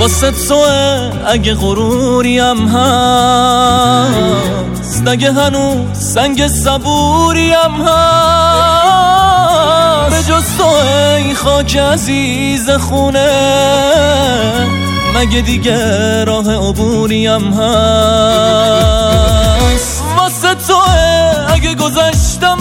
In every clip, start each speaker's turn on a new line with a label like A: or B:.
A: واسه توه اگه غروریم هست، اگه هنوز سنگ صبوریم هست، به جز توه این خاک عزیز خونه مگه دیگه راه عبوریم هست. واسه توه اگه گذشتم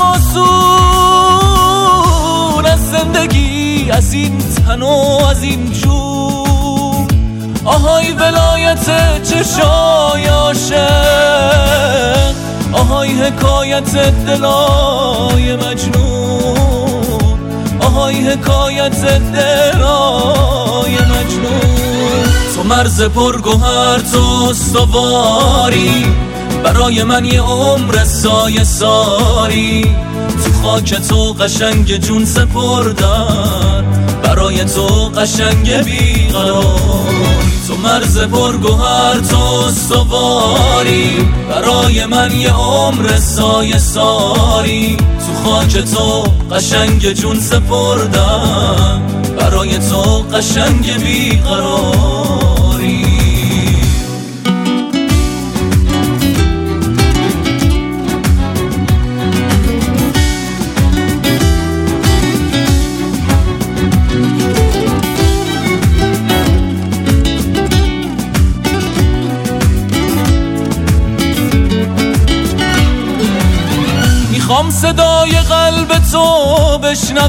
A: آسون از زندگی، از این تن و از این جون، آهای ولایت چشای عاشق، آهای حکایت دلای مجنون، آهای حکایت دلای مجنون. تو مرز پرگوهر، تو استواری، برای من یه عمر سایه ساری، تو خاک تو قشنگ جون سپردن، برای تو قشنگ بیقراری. تو مرز پرگوهر، تو استواری، برای من یه عمر سایه ساری، تو خاک تو قشنگ جون سپردن، برای تو قشنگ بیقراری. میخوام صدای قلب تو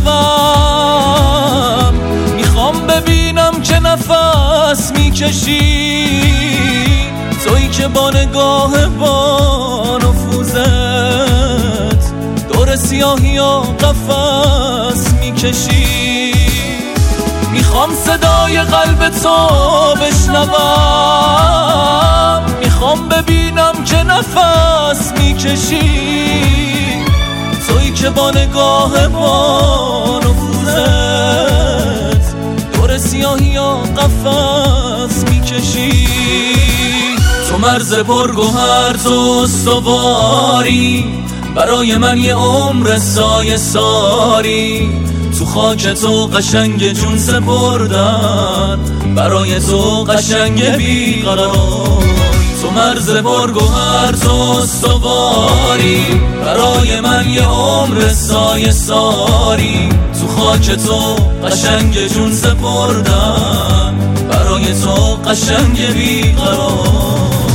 A: بشنوم، میخوام ببینم که نفس میکشی، تویی که با نگاه با نفوذت دور سیاهی و قفس میکشی. میخوام صدای قلب تو بشنوم، میخوام ببینم که نفس میکشی، تویی که با نگاه با نفوذت دور سیاهی و قفس میکشی. تو مرز پرگوهر، تو استواری، برای من یه عمر سایه ساری، تو خاک تو قشنگ جون سپردن، برای تو قشنگ بیقراری. تو مرز پرگوهر، تو استواری، برای من یه عمر سایه ساری، تو خاک تو قشنگ جون سپردن، برای تو قشنگ بیقراری.